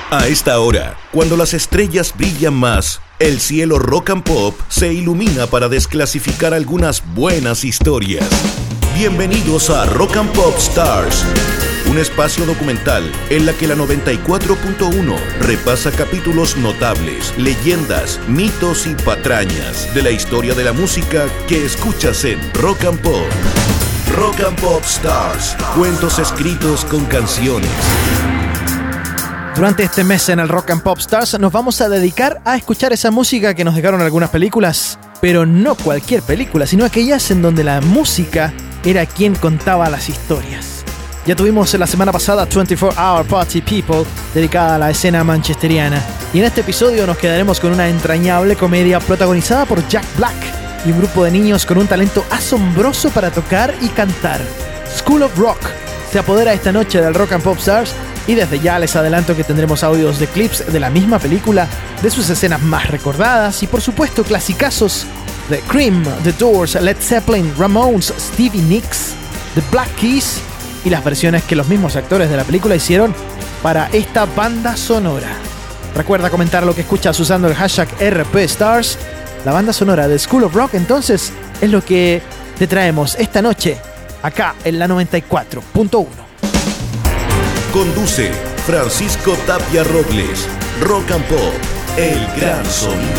A esta hora, cuando las estrellas brillan más, el cielo rock and pop se ilumina para desclasificar algunas buenas historias. Bienvenidos a Rock and Pop Stars, un espacio documental en la que la 94.1 repasa capítulos notables, leyendas, mitos y patrañas de la historia de la música que escuchas en Rock and Pop. Rock and Pop Stars, cuentos escritos con canciones. Durante este mes en el Rock and Pop Stars nos vamos a dedicar a escuchar esa música que nos dejaron algunas películas, pero no cualquier película, sino aquellas en donde la música era quien contaba las historias. Ya tuvimos la semana pasada 24 Hour Party People, dedicada a la escena manchesteriana, y en este episodio nos quedaremos con una entrañable comedia protagonizada por Jack Black y un grupo de niños con un talento asombroso para tocar y cantar. School of Rock se apodera esta noche del Rock and Pop Stars, y desde ya les adelanto que tendremos audios de clips de la misma película, de sus escenas más recordadas y por supuesto clasicazos de Cream, The Doors, Led Zeppelin, Ramones, Stevie Nicks, The Black Keys y las versiones que los mismos actores de la película hicieron para esta banda sonora. Recuerda comentar lo que escuchas usando el hashtag RPStars. La banda sonora de School of Rock entonces es lo que te traemos esta noche acá en la 94.1. Conduce Francisco Tapia Robles. Rock and Pop, el gran sonido.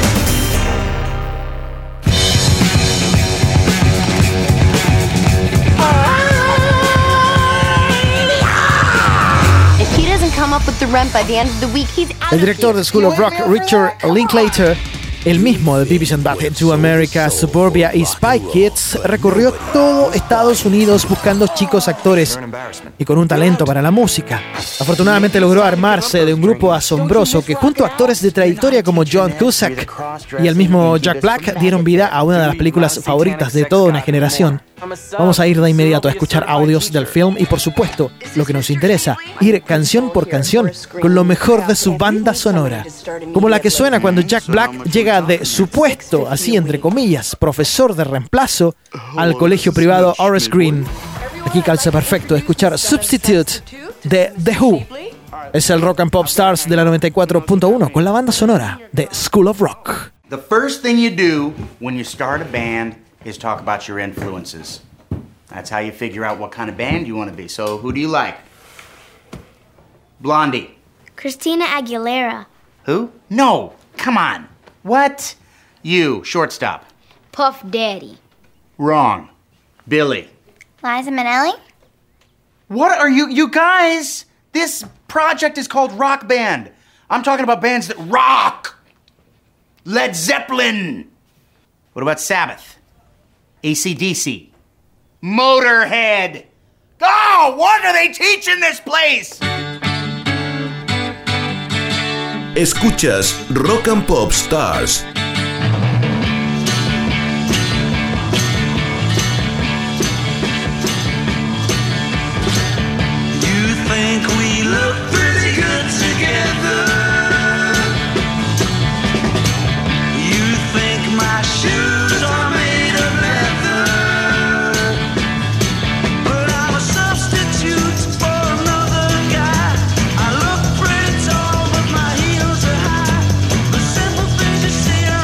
El director de School of Rock, Richard Linklater, el mismo de Beavis and Butthead, To America, Suburbia y Spy Kids, recorrió todo Estados Unidos buscando chicos actores y con un talento para la música. Afortunadamente logró armarse de un grupo asombroso que junto a actores de trayectoria como John Cusack y el mismo Jack Black dieron vida a una de las películas favoritas de toda una generación. Vamos a ir de inmediato a escuchar audios del film y por supuesto, lo que nos interesa, ir canción por canción con lo mejor de su banda sonora, como la que suena cuando Jack Black llega de supuesto, así entre comillas, profesor de reemplazo al colegio privado Horace Green. Aquí calza perfecto escuchar Substitute de The Who. Es el Rock and Pop Stars de la 94.1 con la banda sonora de School of Rock. The first thing you do when you start a band is talk about your influences. That's how you figure out what kind of band you want to be. So, who do you like? Blondie. Christina Aguilera. Who? No, come on. What? You, shortstop. Puff Daddy. Wrong. Billy. Liza Minnelli. What are you guys? This project is called Rock Band. I'm talking about bands that rock. Led Zeppelin. What about Sabbath? AC/DC. Motorhead. Oh, what are they teaching this place? Escuchas Rock and Pop Stars. You think we look pretty good together. You think my shoes are made of leather. But I'm a substitute for another guy. I look pretty tall, but my heels are high. The simple things you say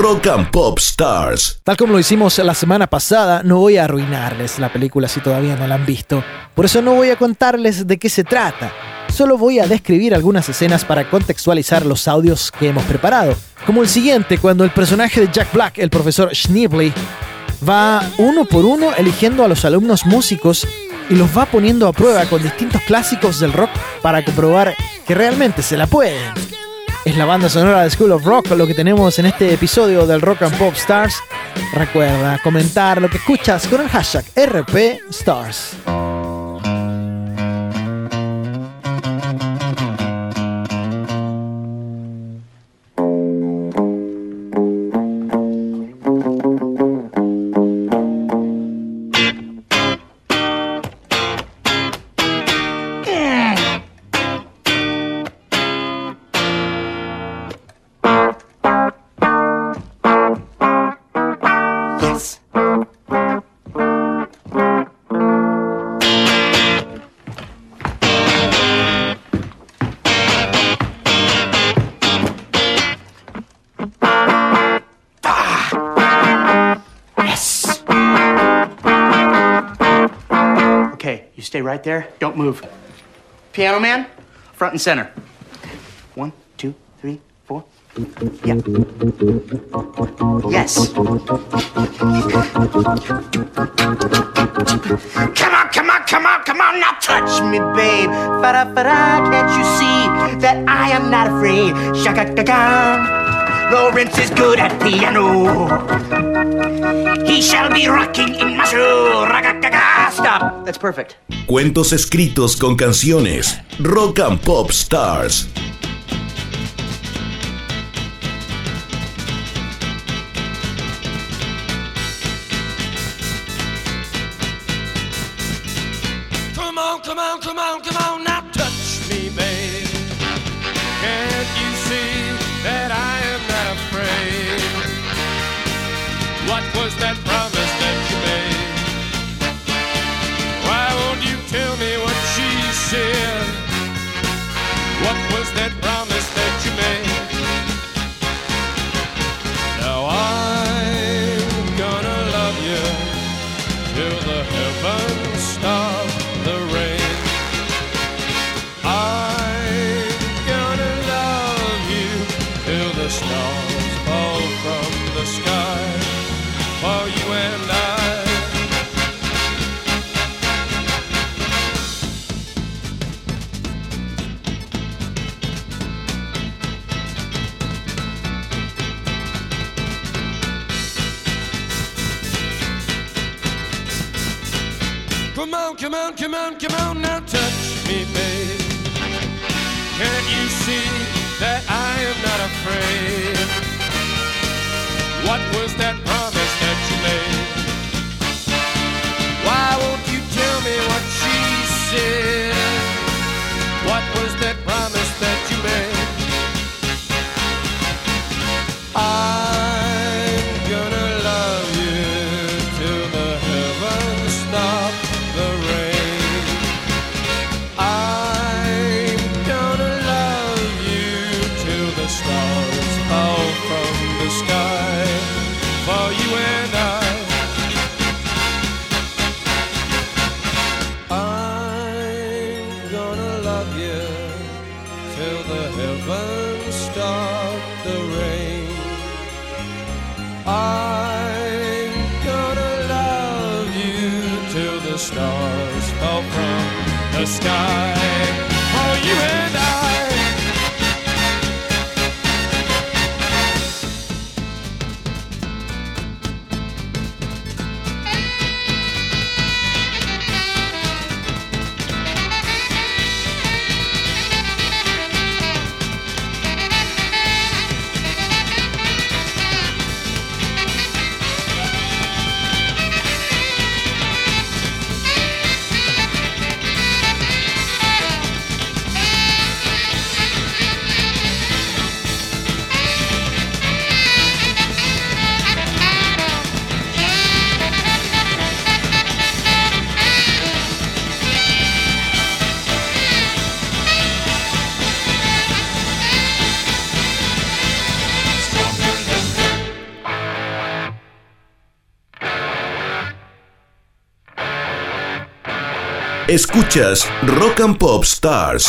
Rock and Pop Stars. Tal como lo hicimos la semana pasada, no voy a arruinarles la película si todavía no la han visto. Por eso no voy a contarles de qué se trata. Solo voy a describir algunas escenas para contextualizar los audios que hemos preparado. Como el siguiente, cuando el personaje de Jack Black, el profesor Schneebly, va uno por uno eligiendo a los alumnos músicos y los va poniendo a prueba con distintos clásicos del rock para comprobar que realmente se la pueden. Es la banda sonora de School of Rock lo que tenemos en este episodio del Rock and Pop Stars. Recuerda comentar lo que escuchas con el hashtag RPStars. Stay right there. Don't move. Piano man, front and center. 1, 2, 3, 4. Yeah. Yes. Come on, now touch me, babe. Fa-da-fa-da, can't you see that I am not afraid? Shaka-ka-ka. Lawrence is good at piano. He shall be rocking in my shoe. Ra-ga-ga-ga. Stop. That's perfect. Cuentos escritos con canciones. Rock and Pop Stars. Come on, now touch me, babe. Can't you see that I am not afraid? What was that promise that you made? Why won't you tell me what she said? What was that promise that you made? Now I'm gonna love you till the heavens stop the rain. I'm gonna love you till the stars fall from the sky for you and I. Come on, now touch me, babe. Can't you see that I am not afraid? What was that promise that you made? Why won't you tell me what she said? What was that promise that you made? I'm gonna love you till the heavens stop the rain. I'm gonna love you till the stars fall from the sky for you and I. I'm gonna love you till the heavens stop the rain. I'm gonna love you till the stars fall from the sky for you and I. Escuchas Rock and Pop Stars.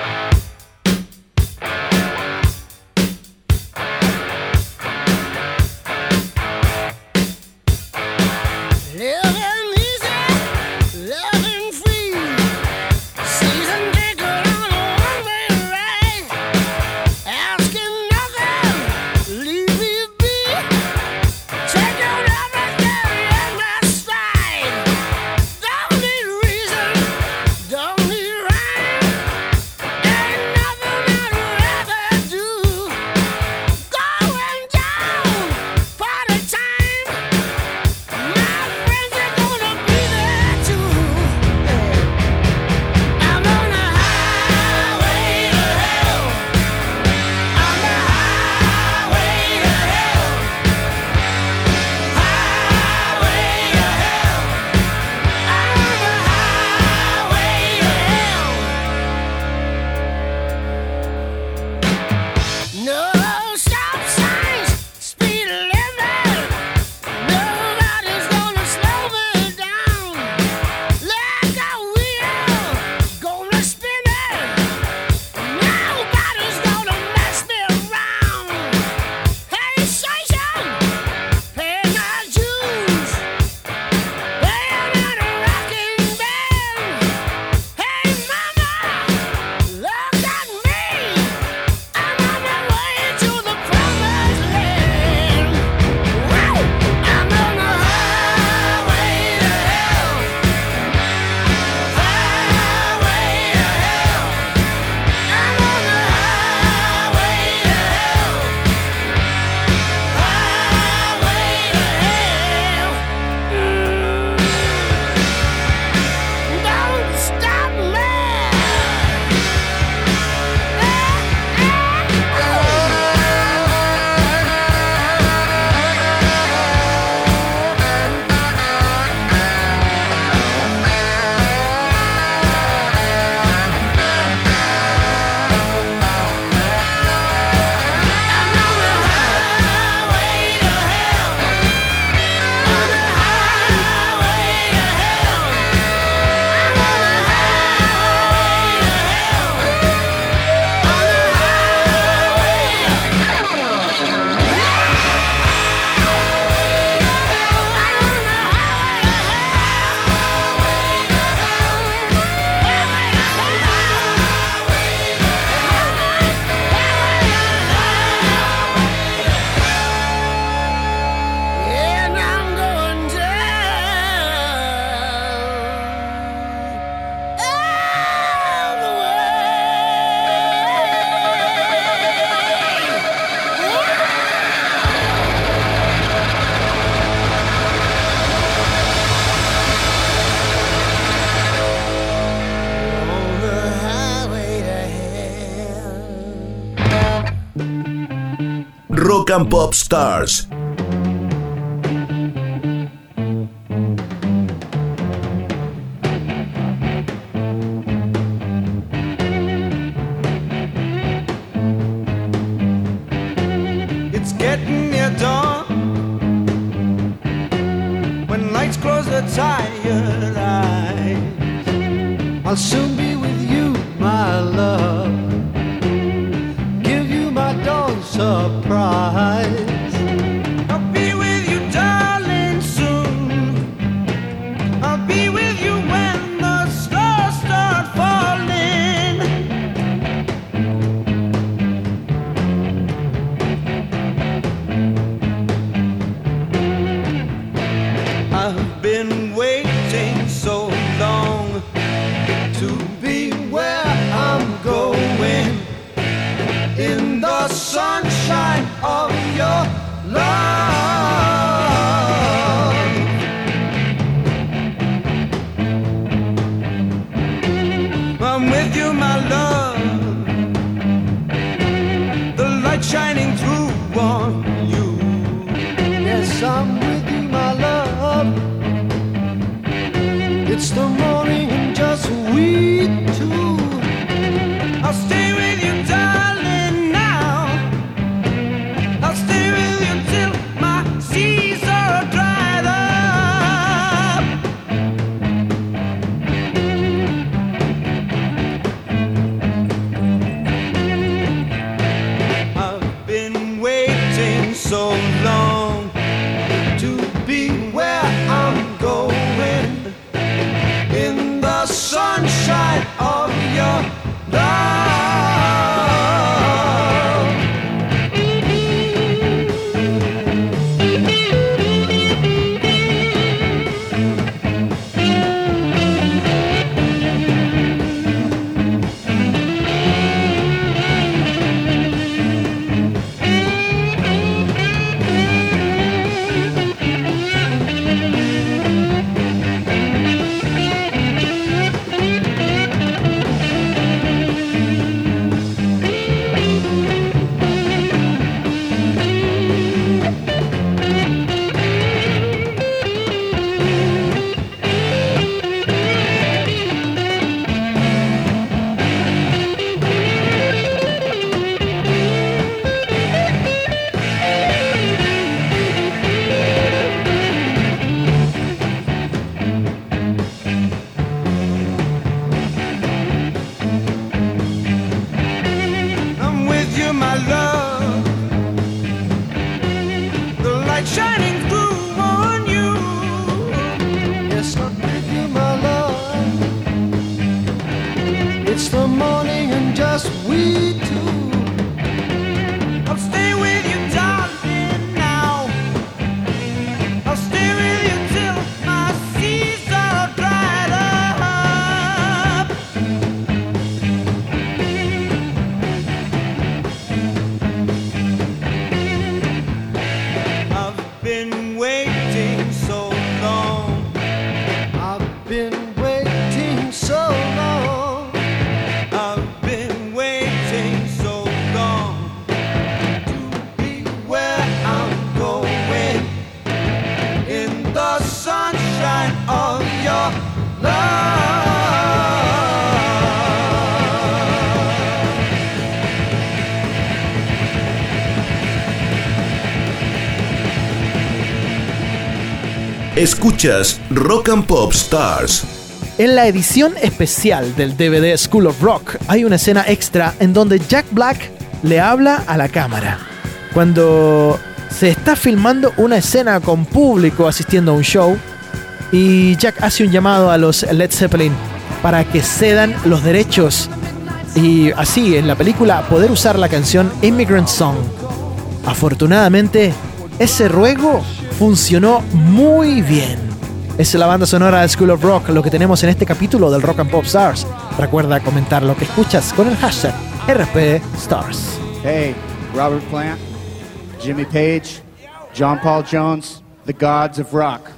Rock and Pop Stars. It's getting near dawn. When lights close their tired eyes, I'll soon be with you, my love. Give you my dawn surprise. I'll be with you, darling, soon. I'll be with you when the stars start falling. I've been waiting so long to be where I'm going, in the sunshine of your love. I'm with you, my love, the light shining through on you. Yes, I'm with you, my love. It's the morning and just we two. I'll stay with you, darling, now. I'll stay with you till my seas are dried up. waiting so long. I've been waiting so long. I've been waiting so long to be where I'm going in the sunshine of your love. Escuchas Rock and Pop Stars. En la edición especial del DVD School of Rock hay una escena extra en donde Jack Black le habla a la cámara. Cuando se está filmando una escena con público asistiendo a un show y Jack hace un llamado a los Led Zeppelin para que cedan los derechos y así en la película poder usar la canción Immigrant Song. Afortunadamente, ese ruego funcionó muy bien. Es la banda sonora de School of Rock lo que tenemos en este capítulo del Rock and Pop Stars. Recuerda comentar lo que escuchas con el hashtag RPStars. Hey, Robert Plant, Jimmy Page, John Paul Jones, the gods of rock.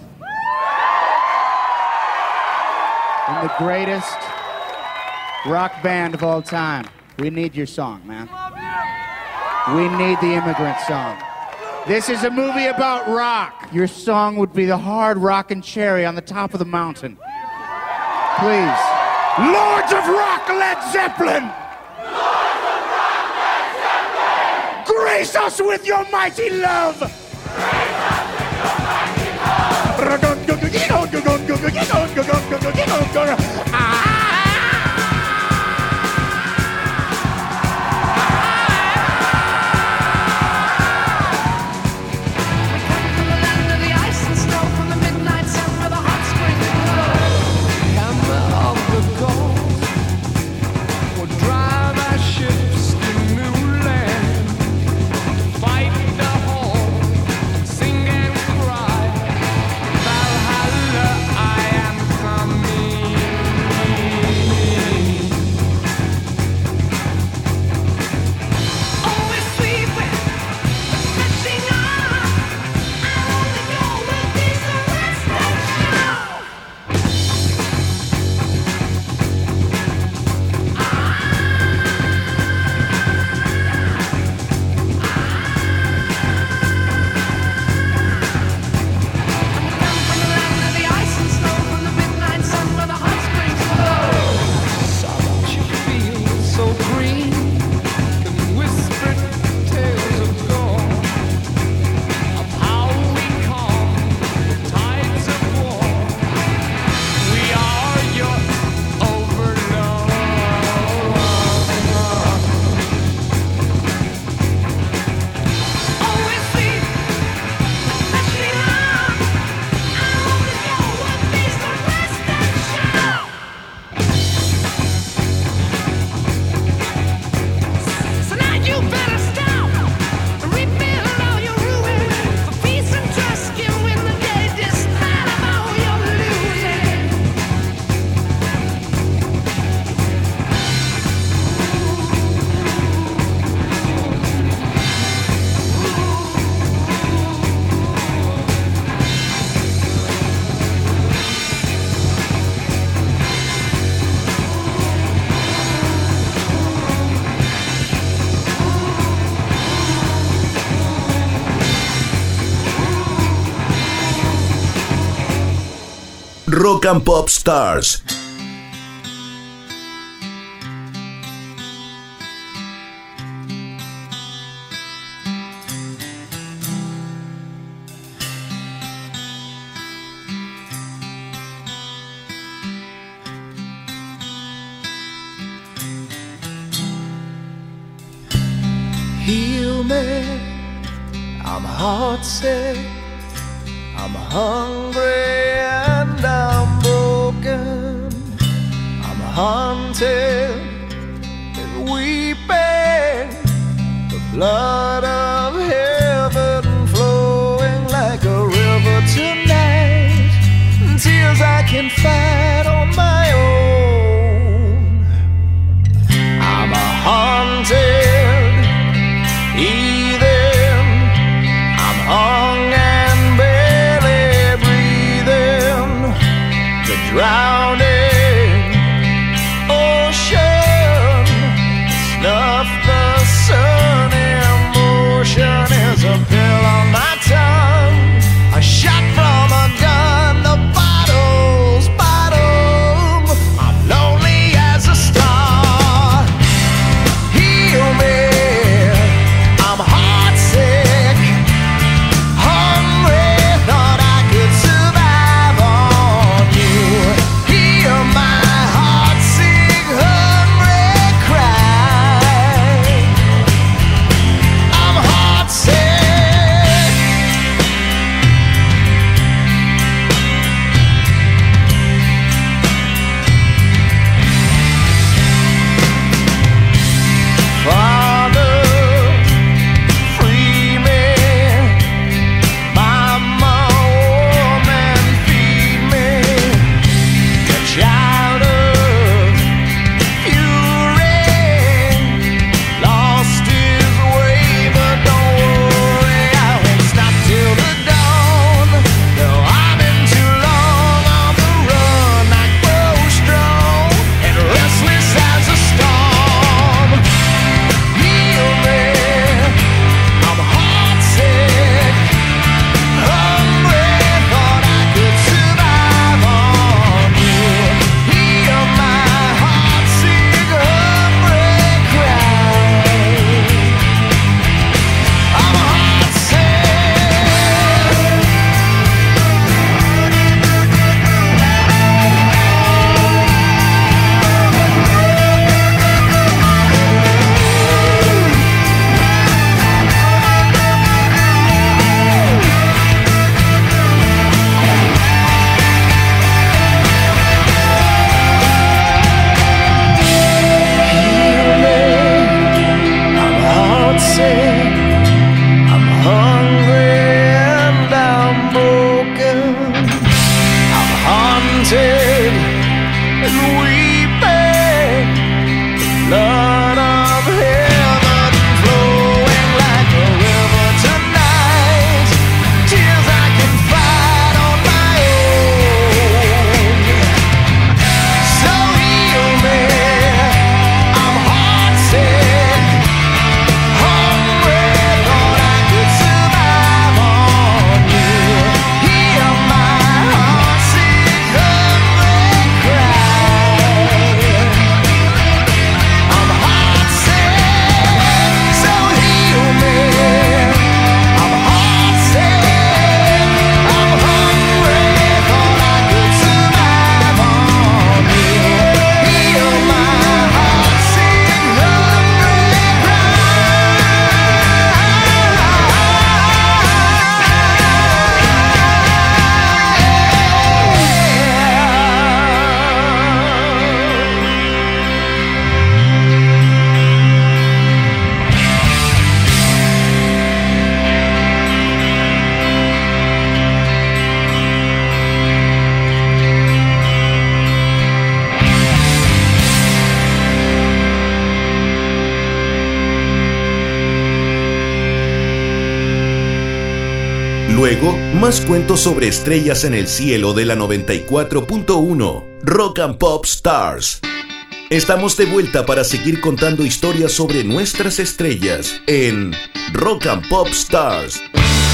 And the greatest rock band of all time. We need your song, man. We need the Immigrant Song. This is a movie about rock. Your song would be the hard rockin' cherry on the top of the mountain. Please. Lords of Rock, Led Zeppelin! Lords of Rock, Led Zeppelin! Grace us with your mighty love! Grace us with your mighty love! Rock and Pop Stars. Heal me, I'm heartsick, I'm hungry and I'm broken, I'm haunted and weeping, the blood of heaven flowing like a river tonight, tears I can fight on my own, I'm a haunted heathen, I'm hung and buried Luego, más cuentos sobre estrellas en el cielo de la 94.1 Rock and Pop Stars. Estamos de vuelta para seguir contando historias sobre nuestras estrellas en Rock and Pop Stars.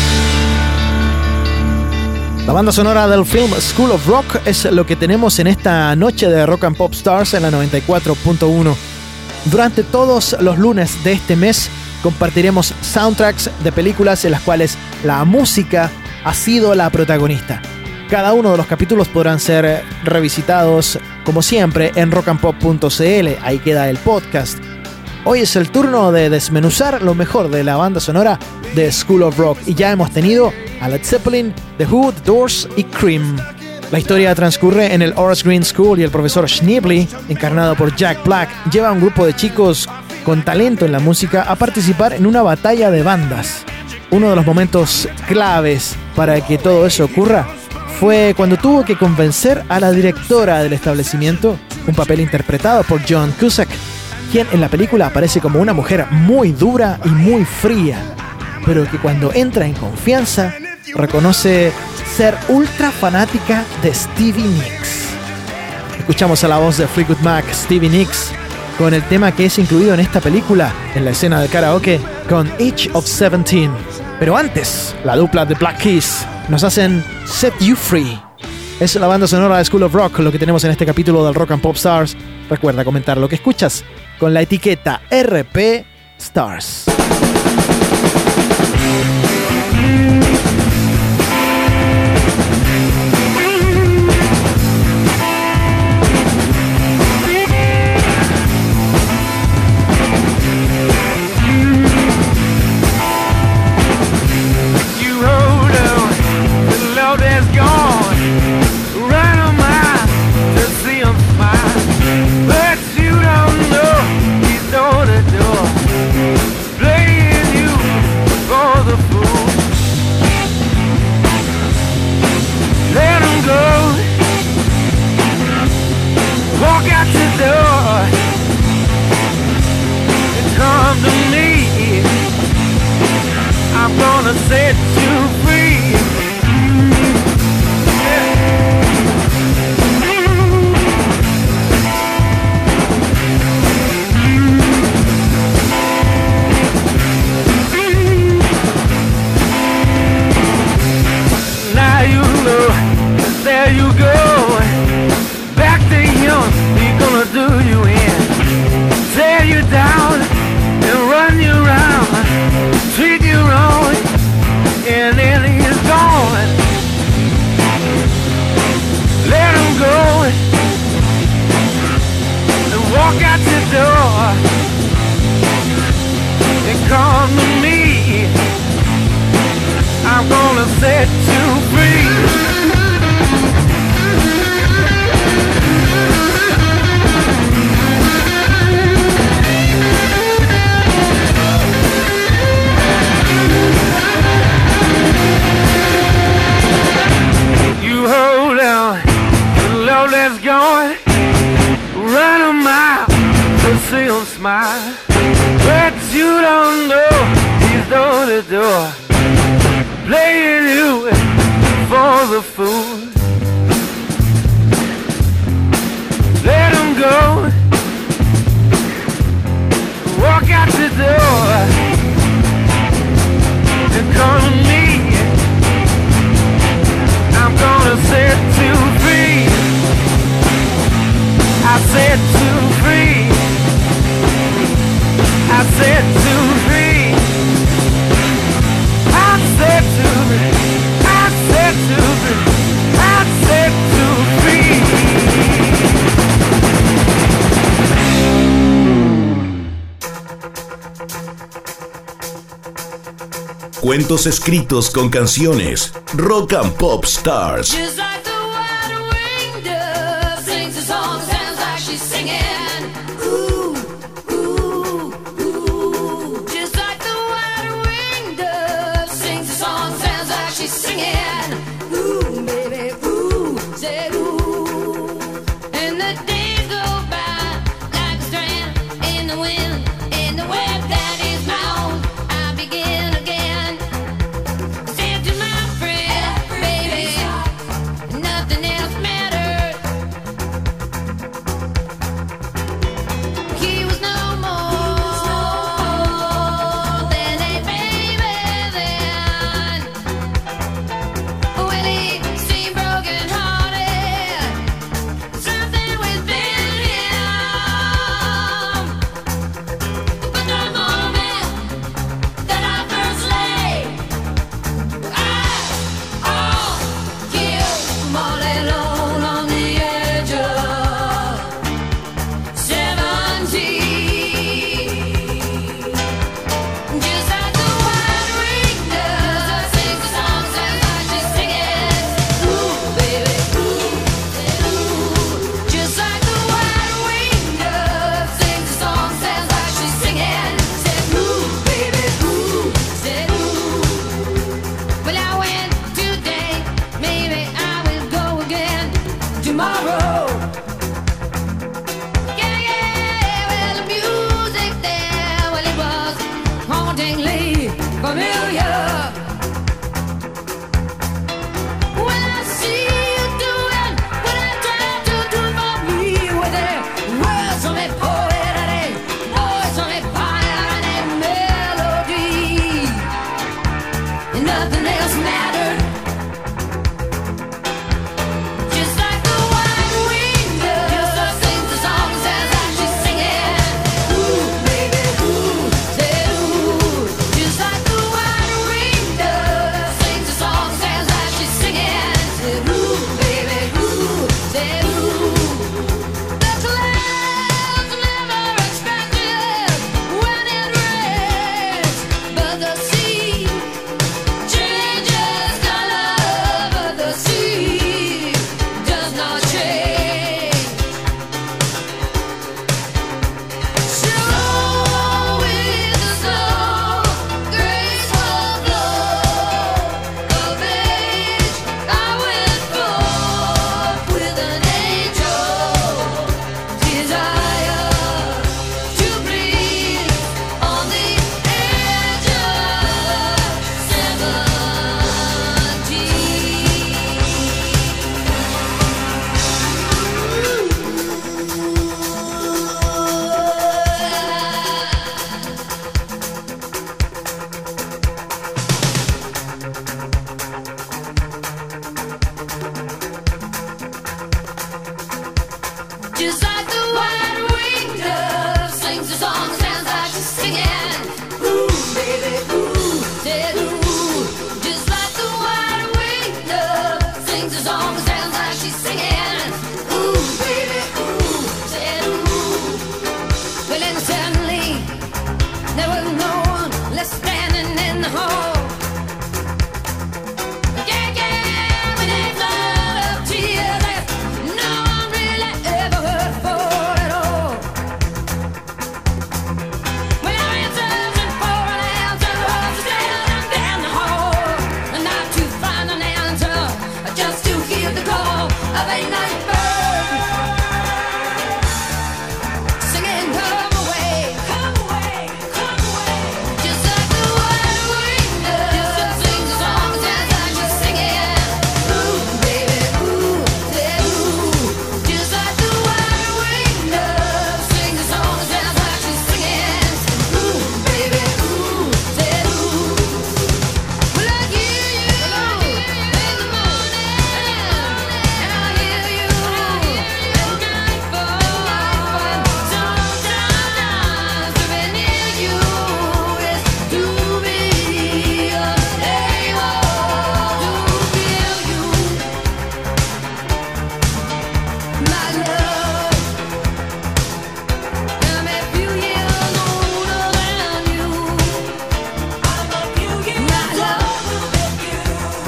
La banda sonora del film School of Rock es lo que tenemos en esta noche de Rock and Pop Stars en la 94.1. Durante todos los lunes de este mes compartiremos soundtracks de películas en las cuales la música ha sido la protagonista. Cada uno de los capítulos podrán ser revisitados, como siempre, en rockandpop.cl. Ahí queda el podcast. Hoy es el turno de desmenuzar lo mejor de la banda sonora de School of Rock. Y ya hemos tenido a Led Zeppelin, The Who, The Doors y Cream. La historia transcurre en el Horace Green School y el profesor Schneebly, encarnado por Jack Black, lleva a un grupo de chicos con talento en la música a participar en una batalla de bandas. Uno de los momentos claves para que todo eso ocurra fue cuando tuvo que convencer a la directora del establecimiento, un papel interpretado por John Cusack, quien en la película aparece como una mujer muy dura y muy fría, pero que cuando entra en confianza reconoce ser ultra fanática de Stevie Nicks. Escuchamos a la voz de Fleetwood Mac, Stevie Nicks, con el tema que es incluido en esta película, en la escena del karaoke, con Age of 17. Pero antes, la dupla de Black Keys nos hacen Set You Free. Es la banda sonora de School of Rock, lo que tenemos en este capítulo del Rock and Pop Stars. Recuerda comentar lo que escuchas con la etiqueta RP Stars. Set you free. Now you know, there you go. Back to him, he's gonna do you in, tear you down and run you round, treat you wrong. And then he's gone. Let him go and walk out the door and come to me. I'm gonna set you free. Hold on, the love that's gone. Run a mile to see him smile, but you don't know he's door to door, playing you for the fool. Let him go, walk out the door and come to me. I'm gonna set you free. I set you free. I set you free. I set you free. I set you free. I set you free. Cuentos escritos con canciones. Rock and Pop Stars. Just like the white winged dove sings a song, sounds like she's singing. Ooh, ooh, ooh. Just like the white winged dove sings a song, sounds like she's singing. Ooh, baby, ooh, say ooh. And the days go by like a strand in the wind, in the web that is my own. I begin again. Said to my friend. of a night bird, singing come away, come away, come away. Just like the wide wing dove sings a song and sounds like she's singing. Ooh, baby, ooh, say ooh. Just like the wide wing dove sings a song and sounds like she's singing. Ooh, baby, ooh, say ooh. Well, I hear you in the morning, and I hear you at nightfall. Sometimes to be near you is to be unable to feel you, my love. I'm a few years older than you. I'm a few years older than you.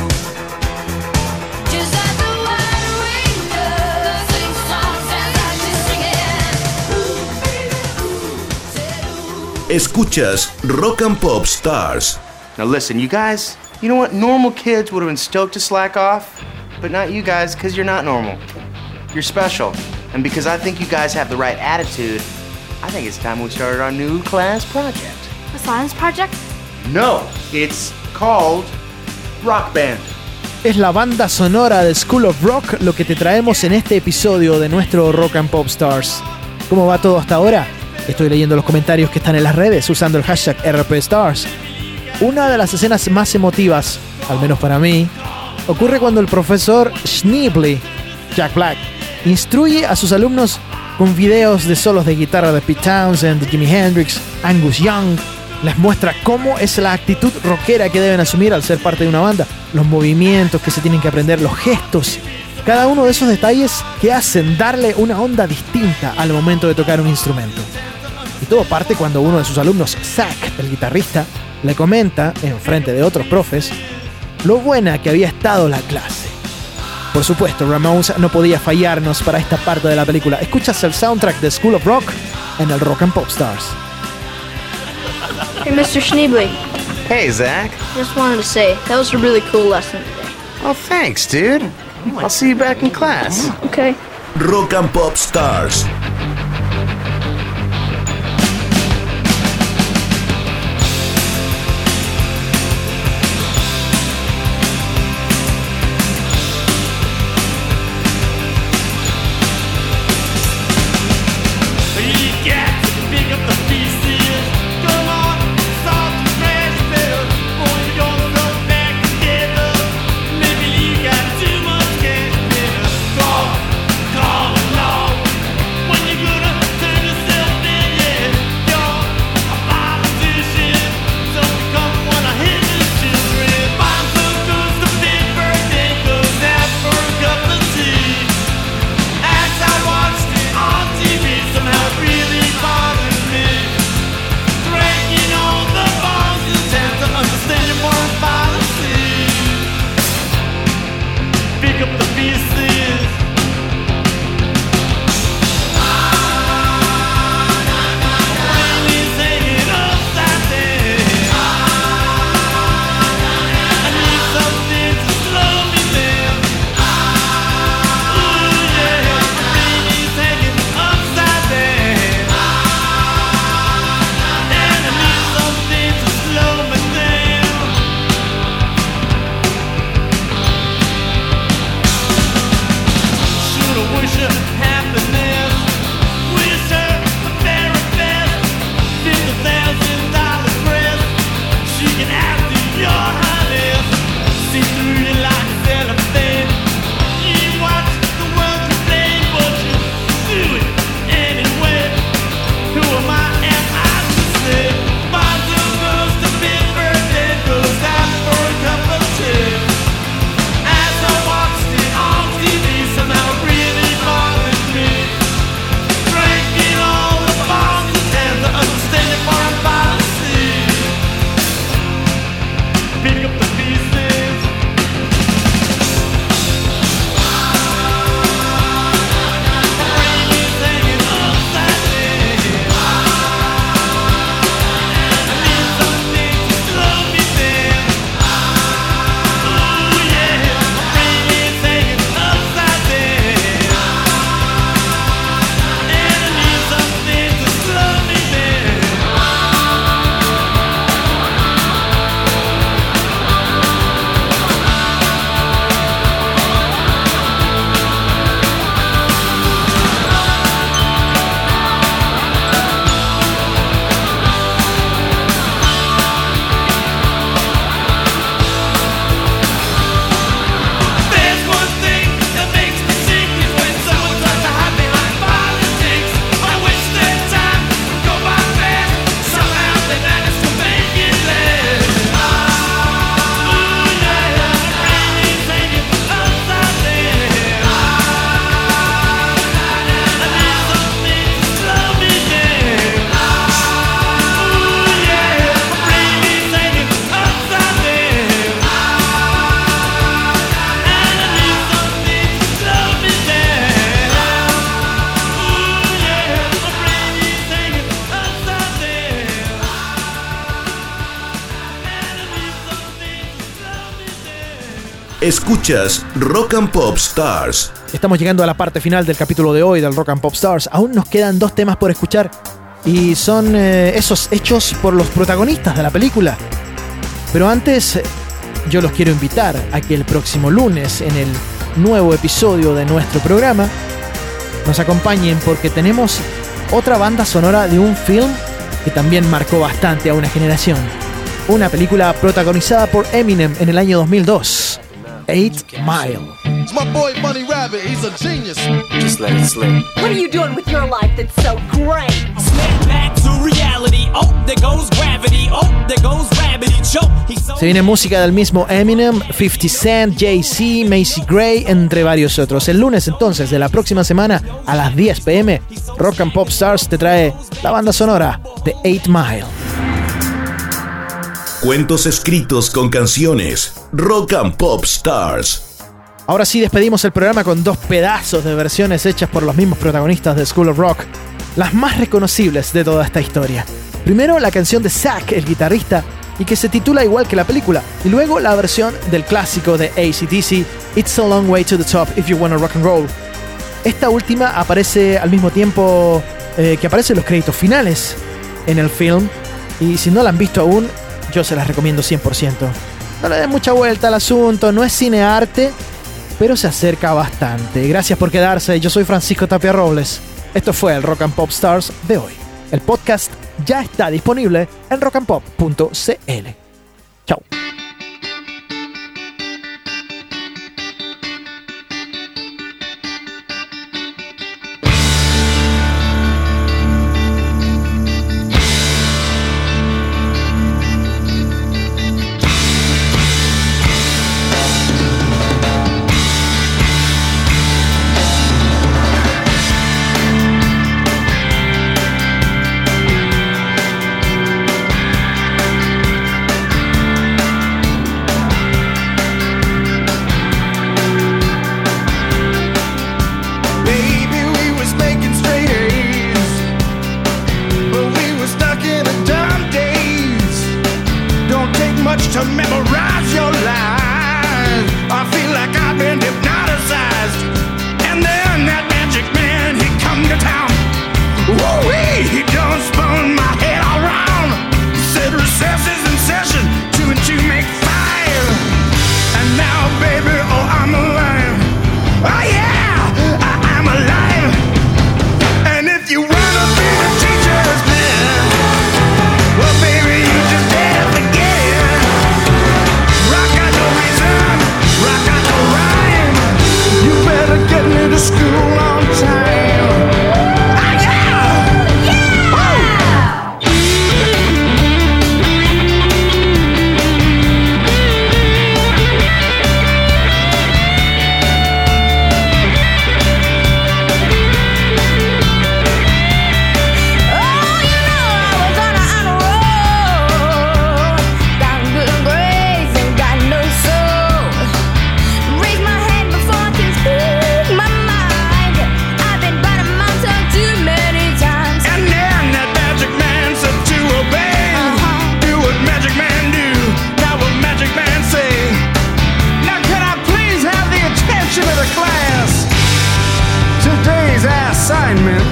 Just like the wide wing dove sings a song, sounds like she's singing. Ooh, baby, ooh, said ooh. Escuchas Rock and Pop Stars. Now listen, you guys, you know what? Normal kids would have been stoked to slack off, but not you guys, because you're not normal. You're special. And because I think you guys have the right attitude, I think it's time we started our new class project. A science project? No, it's called Rock Band. Es la banda sonora de School of Rock lo que te traemos en este episodio de nuestro Rock and Pop Stars. ¿Cómo va todo hasta ahora? Estoy leyendo los comentarios que están en las redes usando el hashtag RPStars. Una de las escenas más emotivas, al menos para mí, ocurre cuando el profesor Schneebly, Jack Black, instruye a sus alumnos con videos de solos de guitarra de Pete Townshend, de Jimi Hendrix, Angus Young. Les muestra cómo es la actitud rockera que deben asumir al ser parte de una banda, los movimientos que se tienen que aprender, los gestos, cada uno de esos detalles que hacen darle una onda distinta al momento de tocar un instrumento. Y todo parte cuando uno de sus alumnos, Zach, el guitarrista, le comenta, en frente de otros profes, lo buena que había estado la clase. Por supuesto, Ramones no podía fallarnos para esta parte de la película. Escuchas el soundtrack de School of Rock en el Rock and Pop Stars. Hey, Mr. Schneebly, Hey, Zach. just wanted to say, that was a really cool lesson today. Oh, thanks, dude. I'll see you back in class. Okay. Rock and Pop Stars. You got to pick up the pieces. Come on, salt and fresh bill. Or you gonna go back together. Maybe you got too much cash bill. Call along. When you gonna turn yourself in, yeah. You're a politician. So become one of his children. Mom so goes the big birthday goes out for a cup of tea. As I watched it on TV, somehow it really bothers me. Breaking all the bonds in town to understand your foreign policy. Pick up the pieces. Railings hanging upside down. I need something to slow me down. Ooh, yeah, railings hanging upside down. And I need something to slow me down. Shoulda, wisha, happiness. Wish her the very best. $50,000 dress. She can ask you your highness. See through you like cellophane. You watch the world complain, but you do it anyway. Who am I and I to say? Mine goes to big birthday, goes out for a cup of tea. As I watched it on TV, somehow it really bothered Escuchas Rock and Pop Stars. Estamos llegando a la parte final del capítulo de hoy del Rock and Pop Stars. Aún nos quedan 2 temas por escuchar y son esos hechos por los protagonistas de la película. Pero antes, yo los quiero invitar a que el próximo lunes, en el nuevo episodio de nuestro programa, nos acompañen porque tenemos otra banda sonora de un film que también marcó bastante a una generación. Una película protagonizada por Eminem en el año 2002, 8 Mile. It's my boy Bunny Rabbit, he's a genius. Just let it slip. What are you doing with your life that's so great? Snap back to reality. Oh, there goes gravity. Oh, there goes gravity. Choke. Se viene música del mismo Eminem, 50 Cent, Jay-Z, Macy Gray, entre varios otros. El lunes entonces de la próxima semana a las 10 p.m, Rock and Pop Stars te trae la banda sonora de 8 Mile. Cuentos escritos con canciones. Rock and Pop Stars. Ahora sí despedimos el programa con 2 pedazos de versiones hechas por los mismos protagonistas de School of Rock, las más reconocibles de toda esta historia. Primero la canción de Zack, el guitarrista, y que se titula igual que la película, y luego la versión del clásico de AC/DC, It's a Long Way to the Top If You Wanna Rock and Roll. Esta última aparece al mismo tiempo que aparecen los créditos finales en el film, y si no la han visto aún, yo se las recomiendo 100%. No le den mucha vuelta al asunto, no es cinearte, pero se acerca bastante. Gracias por quedarse, yo soy Francisco Tapia Robles. Esto fue el Rock and Pop Stars de hoy. El podcast ya está disponible en rockandpop.cl. Chao. To memorize your lies, I feel like I've been hypnotized. And then that magic man, he come to town. Woo-wee, he done spun my head all round. He said recess is in session, 2 and 2 make 5. And now, baby, oh, I'm alive. Oh yeah, I'm alive. And if you wanna be the teacher's man, well, baby, you just better forget it. Rock out no reason, rock out no rhyme. You better get me to school on time. Ah, yeah! Yeah! Oh, you know I was on a roll. Got good grades and got no soul. Raise my hand before I can speak my mind. I've been biting my tongue too many times. And then that magic man said to obey. Do what magic man do. Now what magic man say? Now can I please have the attention of the class? Today's assignment.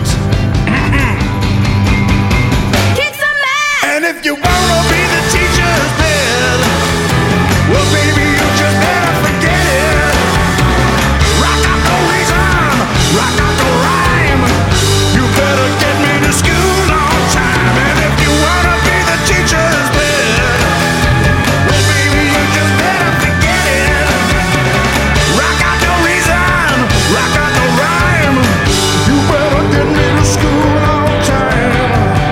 Kick some ass! And if you wanna be the teacher's pet, well, baby, you just better forget it. Rock out the reason, rock out the rhyme. You better get me to school on time. And if you wanna be the teacher's pet, well, baby, you just better forget it. Rock out the reason, rock out the rhyme. You better get me to school on time.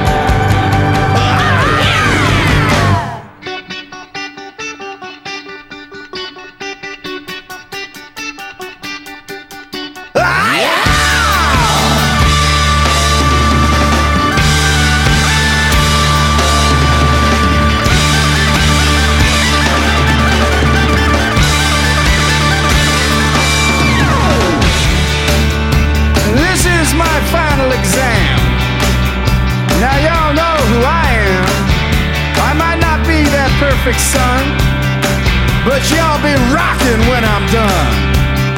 This is my final exam. Now y'all know who I am. I might not be that perfect son, but y'all be rocking when I'm done.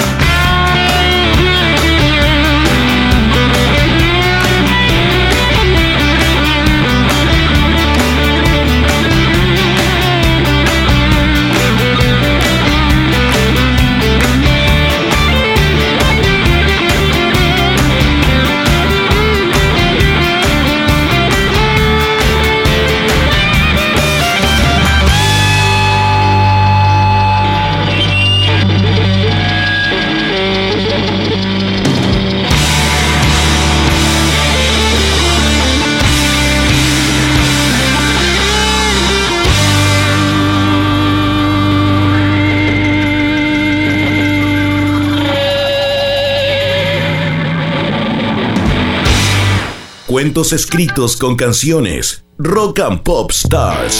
Cuentos escritos con canciones. Rock and Pop Stars.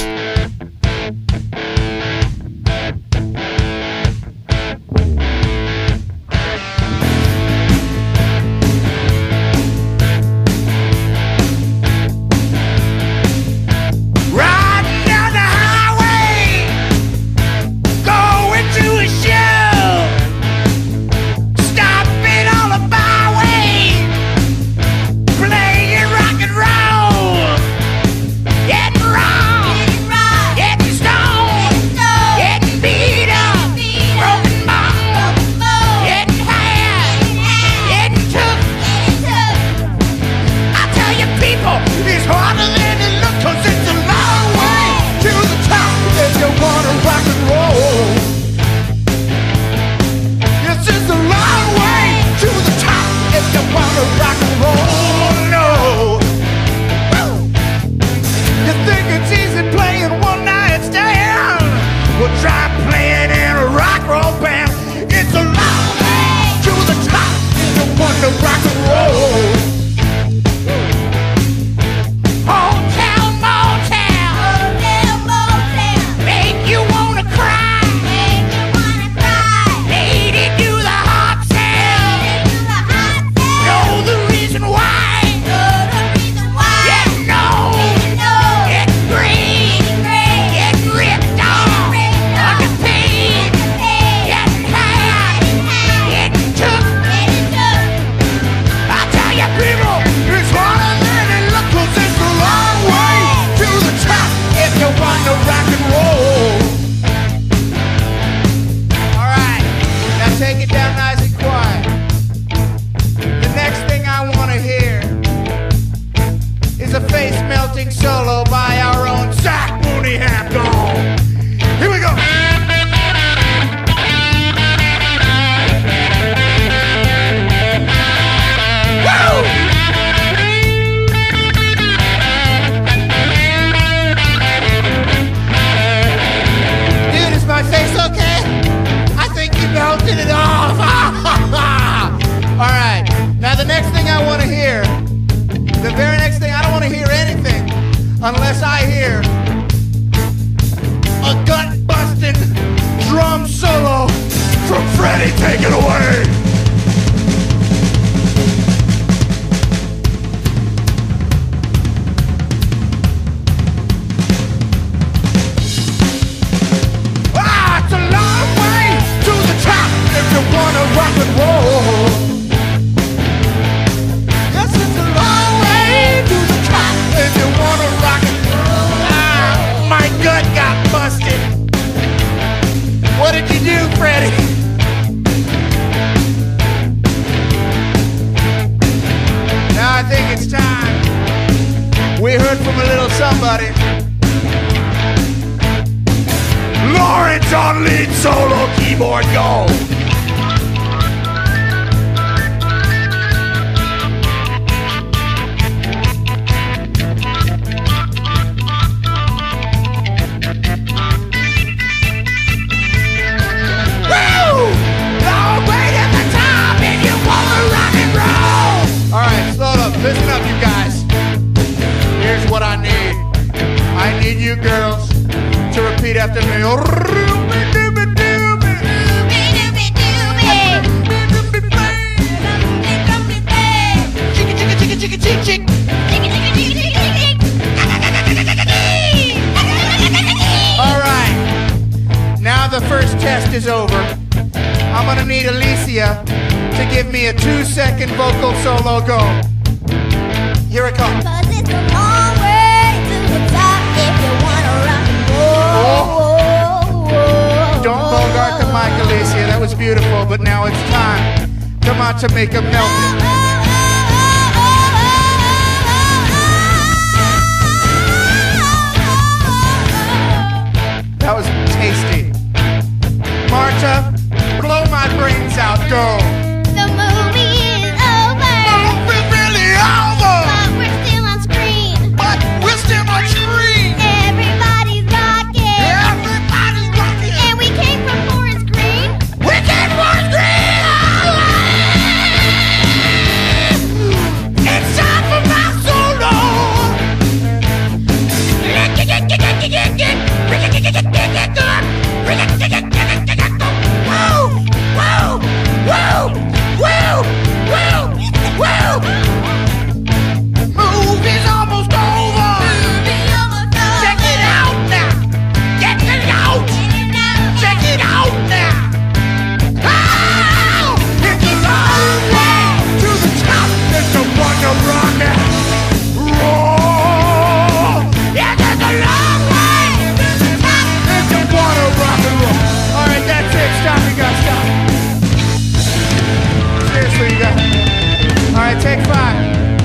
Unless I hear a gut-busting drum solo from Freddie. Take it away. Ah, it's a long way to the top if you wanna rock and roll. Yes, it's a long way to the top if you wanna rock and roll. Ah, my gut got busted. What did you do, Freddie? Now I think it's time we heard from a little somebody. Lawrence on lead solo keyboard, go! Listen up, you guys. Here's what I need. I need you girls to repeat after me. All right. Now the first is over, I'm gonna need Alicia to give me a 2-second vocal solo. Go. Here it comes. 'Cause it's a long way to the top if you wanna rock and roll. Don't bogart the mic, Alicia. That was beautiful, but now it's time. Come on, to make 'em melt it. That was tasty. Marta, blow my brains out. Go. The movie is over. Movie really over. But we're still on screen. But we're still on screen. Everybody's rocking. Everybody's rocking. And we came from Forest Green. We came from green. It's time for my solo. Movie's almost over. Check it out now. Get it out. Check it out now. Oh, it's a long way to the top. There's no one to rock it. Roll. Yeah, there's a long way to the top. There's no one to rock and roll. All right, that's it. Stop. You got to stop. Seriously, you got. All right, take 5.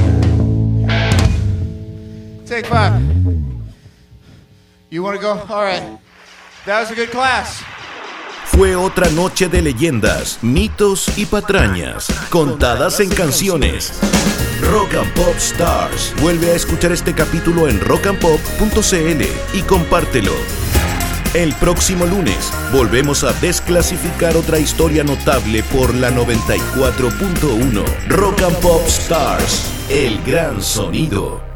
Take 5. You want to go? All right. That was a good class. Fue otra noche de leyendas, mitos y patrañas, contadas en canciones. Rock and Pop Stars. Vuelve a escuchar este capítulo en rockandpop.cl y compártelo. El próximo lunes volvemos a desclasificar otra historia notable por la 94.1. Rock and Pop Stars, el gran sonido.